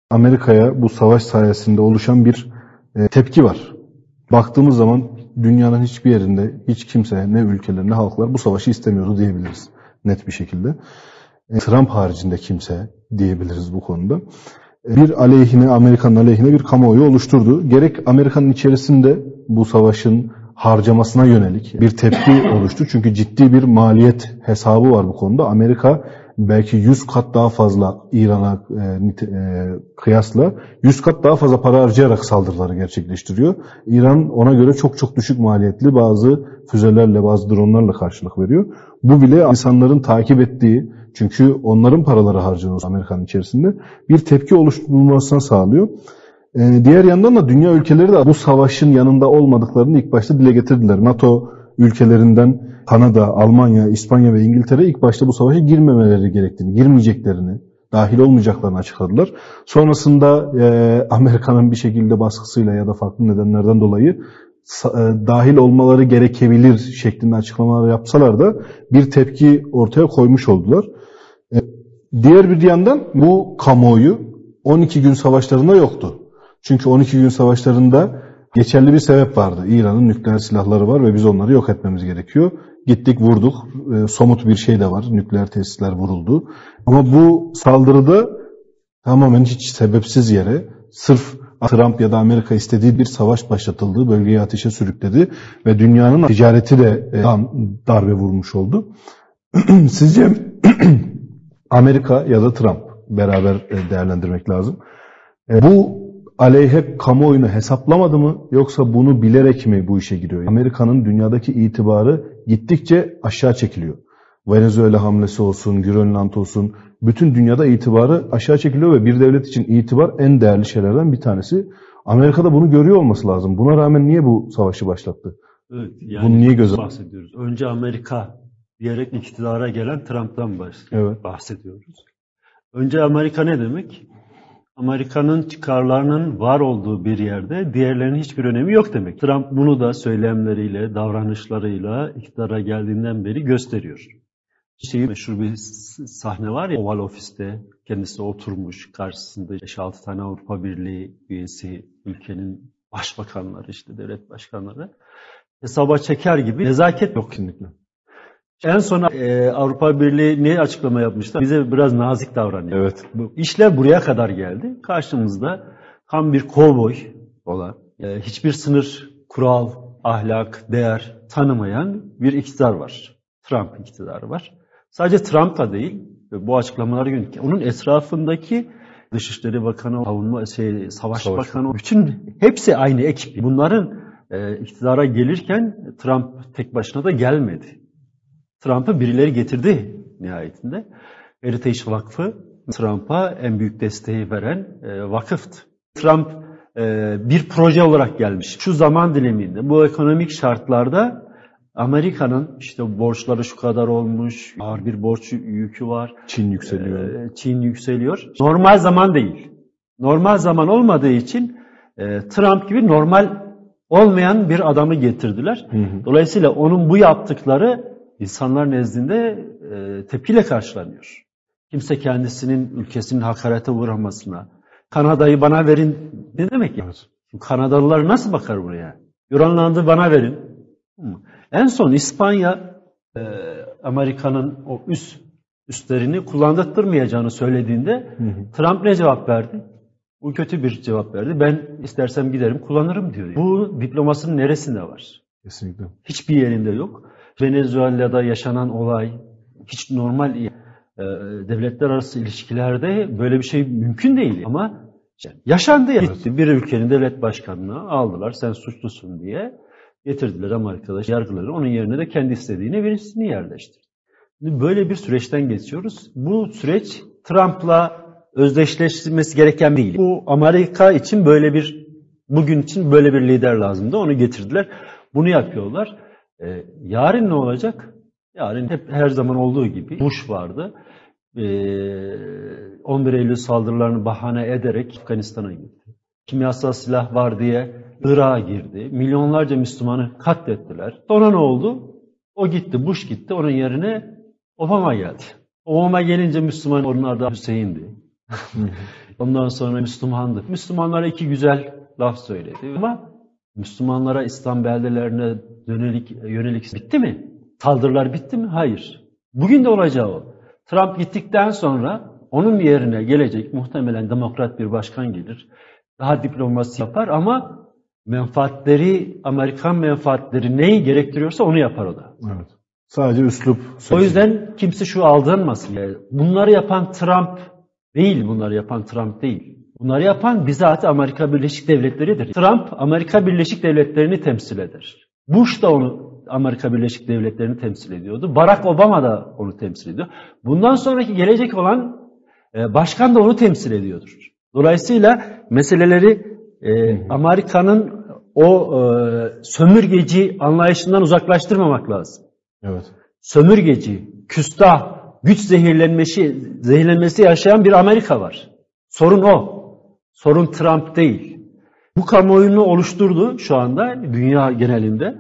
Amerika'ya bu savaş sayesinde oluşan bir tepki var. Baktığımız zaman dünyanın hiçbir yerinde hiç kimse, ne ülkeler ne halklar bu savaşı istemiyordu diyebiliriz net bir şekilde. Trump haricinde kimse diyebiliriz bu konuda. Bir aleyhine, Amerika'nın aleyhine bir kamuoyu oluşturdu. Gerek Amerika'nın içerisinde bu savaşın harcamasına yönelik bir tepki oluştu. Çünkü ciddi bir maliyet hesabı var bu konuda. Amerika belki 100 kat daha fazla İran'a kıyasla 100 kat daha fazla para harcayarak saldırıları gerçekleştiriyor. İran ona göre çok çok düşük maliyetli bazı füzelerle, bazı dronlarla karşılık veriyor. Bu bile insanların takip ettiği, çünkü onların paraları harcanıyor Amerika'nın içerisinde, bir tepki oluşturulmasına sağlıyor. Diğer yandan da dünya ülkeleri de bu savaşın yanında olmadıklarını ilk başta dile getirdiler. NATO ülkelerinden Kanada, Almanya, İspanya ve İngiltere ilk başta bu savaşa girmemeleri gerektiğini, girmeyeceklerini, dahil olmayacaklarını açıkladılar. Sonrasında Amerika'nın bir şekilde baskısıyla ya da farklı nedenlerden dolayı dahil olmaları gerekebilir şeklinde açıklamalar yapsalar da bir tepki ortaya koymuş oldular. Diğer bir yandan bu kamuoyu 12 gün savaşlarında yoktu. Çünkü 12 gün savaşlarında geçerli bir sebep vardı. İran'ın nükleer silahları var ve biz onları yok etmemiz gerekiyor. Gittik, vurduk. Somut bir şey de var. Nükleer tesisler vuruldu. Ama bu saldırıda tamamen hiç sebepsiz yere sırf Trump ya da Amerika istediği bir savaş başlatıldığı bölgeyi ateşe sürükledi ve dünyanın ticareti de darbe vurmuş oldu. Sizce Amerika ya da Trump, beraber değerlendirmek lazım, bu aleyhe kamuoyunu hesaplamadı mı, yoksa bunu bilerek mi bu işe giriyor? Amerika'nın dünyadaki itibarı gittikçe aşağı çekiliyor. Venezuela hamlesi olsun, Grönland olsun, bütün dünyada itibarı aşağı çekiliyor ve bir devlet için itibar en değerli şeylerden bir tanesi. Amerika'da bunu görüyor olması lazım. Buna rağmen niye bu savaşı başlattı? Evet, yani bunu niye göze bahsediyoruz? Önce Amerika diyerek iktidara gelen Trump'tan bahsediyoruz. Önce Amerika ne demek? Amerika'nın çıkarlarının var olduğu bir yerde diğerlerinin hiçbir önemi yok demek. Trump bunu da söylemleriyle, davranışlarıyla iktidara geldiğinden beri gösteriyor. Meşhur bir sahne var ya, Oval Ofis'te kendisi oturmuş, karşısında 5-6 tane Avrupa Birliği üyesi, ülkenin başbakanları, işte devlet başkanları hesaba çeker gibi nezaket yok kesinlikle. En son Avrupa Birliği ne açıklama yapmışlar? Bize biraz nazik davranıyor. Evet. İşler buraya kadar geldi. Karşımızda tam bir kovboy olan, hiçbir sınır, kural, ahlak, değer tanımayan bir iktidar var. Trump iktidarı var. Sadece Trump da değil, bu açıklamaları yönelik. Onun etrafındaki Dışişleri Bakanı, Savaş Bakanı, bütün hepsi aynı ekip. Bunların iktidara gelirken Trump tek başına da gelmedi. Trump'ı birileri getirdi nihayetinde. Heritage Vakfı Trump'a en büyük desteği veren vakıftı. Trump bir proje olarak gelmiş. Şu zaman diliminde, bu ekonomik şartlarda Amerika'nın işte borçları şu kadar olmuş, ağır bir borç yükü var. Çin yükseliyor. Çin yükseliyor. Normal zaman değil. Normal zaman olmadığı için Trump gibi normal olmayan bir adamı getirdiler. Dolayısıyla onun bu yaptıkları İnsanlar nezdinde tepkiyle karşılanıyor. Kimse kendisinin ülkesinin hakarete uğramasına, Kanada'yı bana verin ne demek ya? Evet. Kanadalılar nasıl bakar buraya? Grönland'ı bana verin. En son İspanya Amerika'nın o üslerini kullandırtmayacağını söylediğinde Trump ne cevap verdi? Bu kötü bir cevap verdi. Ben istersem giderim kullanırım diyor. Bu diplomasinin neresinde var? Kesinlikle. Hiçbir yerinde yok. Venezuela'da yaşanan olay hiç normal devletler arası ilişkilerde böyle bir şey mümkün değil. Ama yaşandı ya. Evet. Bir ülkenin devlet başkanını aldılar, sen suçlusun diye getirdiler Amerika'da yargıları. Onun yerine de kendi istediğine birisini yerleştirdi. Böyle bir süreçten geçiyoruz. Bu süreç Trump'la özdeşleşmesi gereken değil. Bu Amerika için bugün için böyle bir lider lazımdı. Onu getirdiler. Bunu yapıyorlar. Yarın ne olacak? Yarın hep her zaman olduğu gibi Bush vardı. 11 Eylül saldırılarını bahane ederek Afganistan'a gitti. Kimyasal silah var diye Irak'a girdi. Milyonlarca Müslümanı katlettiler. Sonra ne oldu? O gitti, Bush gitti. Onun yerine Obama geldi. Obama gelince Müslüman onlar da Hüseyin'di. Ondan sonra Müslümandık. Müslümanlara iki güzel laf söyledi. Ama Müslümanlara, İslam beldelerine yönelik bitti mi? Saldırılar bitti mi? Hayır. Bugün de olacağı o. Trump gittikten sonra onun yerine gelecek muhtemelen demokrat bir başkan gelir. Daha diplomasi yapar ama menfaatleri, Amerikan menfaatleri neyi gerektiriyorsa onu yapar o da. Evet. Sadece üslup. O yüzden kimse şu aldanmasın. Yani bunları yapan Trump değil, bunları yapan Trump değil. Bunları yapan bizzat Amerika Birleşik Devletleri'dir. Trump Amerika Birleşik Devletleri'ni temsil eder. Bush da onu Amerika Birleşik Devletleri'ni temsil ediyordu. Barack Obama da onu temsil ediyor. Bundan sonraki gelecek olan başkan da onu temsil ediyordur. Dolayısıyla meseleleri Amerika'nın o sömürgeci anlayışından uzaklaştırmamak lazım. Evet. Sömürgeci, küstah, güç zehirlenmesi yaşayan bir Amerika var. Sorun o. Sorun Trump değil. Bu kamuoyunu oluşturdu şu anda dünya genelinde.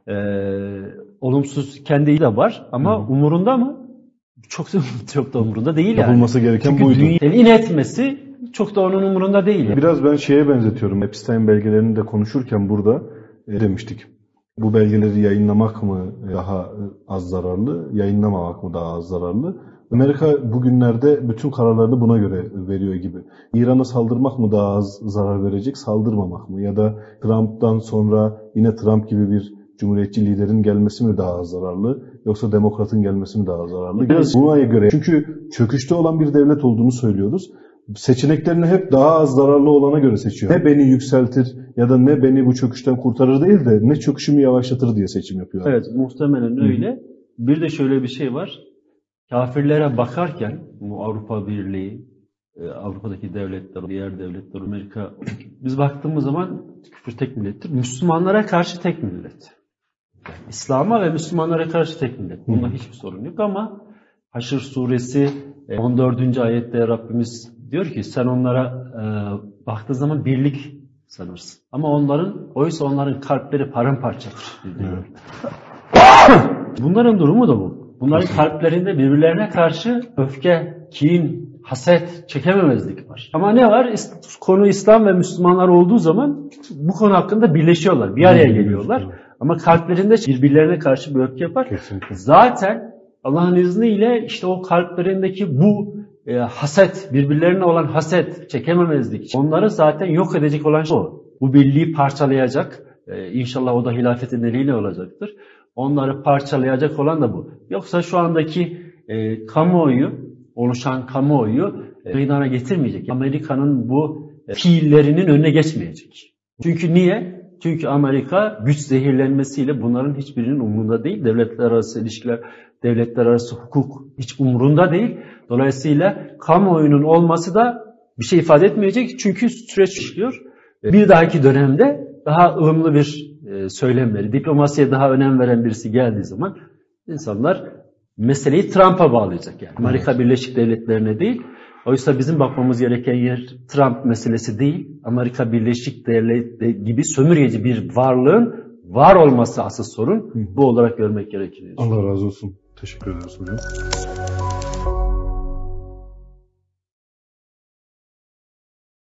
Olumsuz kendi de var ama umurunda mı? Çok da umurunda değil yani. Yapılması gereken çünkü buydu. Çünkü telin etmesi çok da onun umurunda değil. Yani. Biraz ben şeye benzetiyorum. Epstein belgelerini de konuşurken burada demiştik. Bu belgeleri yayınlamak mı daha az zararlı, yayınlamamak mı daha az zararlı? Amerika bugünlerde bütün kararlarını buna göre veriyor gibi. İran'a saldırmak mı daha az zarar verecek, saldırmamak mı? Ya da Trump'tan sonra yine Trump gibi bir cumhuriyetçi liderin gelmesi mi daha az zararlı, yoksa demokratın gelmesi mi daha az zararlı? Biraz buna göre. Çünkü çöküşte olan bir devlet olduğunu söylüyoruz. Seçeneklerini hep daha az zararlı olana göre seçiyor. Ne beni yükseltir ya da ne beni bu çöküşten kurtarır değil de ne çöküşümü yavaşlatır diye seçim yapıyor. Evet, muhtemelen öyle. Bir de şöyle bir şey var. Kafirlere bakarken bu Avrupa Birliği, Avrupa'daki devletler, diğer devletler, Amerika, biz baktığımız zaman küfür tek millettir. Müslümanlara karşı tek millet. Yani İslam'a ve Müslümanlara karşı tek millet. Bunda hiçbir sorun yok ama Haşr suresi 14. ayette Rabbimiz diyor ki sen onlara baktığın zaman birlik sanırsın. Ama oysa onların kalpleri paramparçadır diyor. Bunların durumu da bu. Bunların kalplerinde birbirlerine karşı öfke, kin, haset, çekememezlik var. Ama ne var? Konu İslam ve Müslümanlar olduğu zaman bu konu hakkında birleşiyorlar, bir araya geliyorlar. Ama kalplerinde birbirlerine karşı bir öfke var. Kesinlikle. Zaten Allah'ın izniyle işte o kalplerindeki bu haset, birbirlerine olan haset, çekememezlik, onları zaten yok edecek olan şey o. Bu birliği parçalayacak. İnşallah o da hilafetin eliyle olacaktır. Onları parçalayacak olan da bu. Yoksa şu andaki oluşan kamuoyu meydana getirmeyecek. Amerika'nın bu fiillerinin önüne geçmeyecek. Çünkü niye? Çünkü Amerika güç zehirlenmesiyle bunların hiçbirinin umurunda değil. Devletler arası ilişkiler, devletler arası hukuk hiç umurunda değil. Dolayısıyla kamuoyunun olması da bir şey ifade etmeyecek. Çünkü süreç işliyor. Bir dahaki dönemde daha ılımlı bir söylemleri, diplomasiye daha önem veren birisi geldiği zaman insanlar meseleyi Trump'a bağlayacak yani. Amerika Birleşik Devletleri'ne değil. Oysa bizim bakmamız gereken yer Trump meselesi değil. Amerika Birleşik Devletleri gibi sömürgeci bir varlığın var olması asıl sorun. Bu olarak görmek gerekir. Allah razı olsun. Teşekkür ederiz hocam.